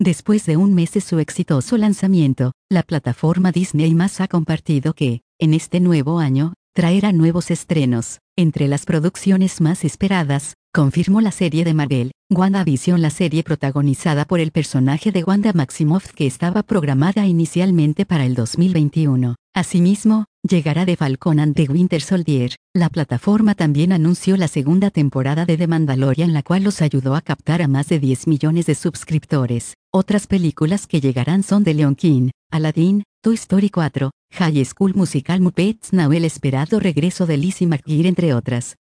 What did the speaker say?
Después de un mes de su exitoso lanzamiento, la plataforma Disney+ ha compartido que, en este nuevo año, traerá nuevos estrenos. Entre las producciones más esperadas, confirmó la serie de Marvel, WandaVision, la serie protagonizada por el personaje de Wanda Maximoff que estaba programada inicialmente para el 2021. Asimismo, llegará The Falcon and the Winter Soldier. La plataforma también anunció la segunda temporada de The Mandalorian, la cual los ayudó a captar a más de 10 millones de suscriptores. Otras películas que llegarán son The Lion King, Aladdin, Toy Story 4, High School Musical, Muppets Now, el esperado regreso de Lizzie McGuire, entre otras.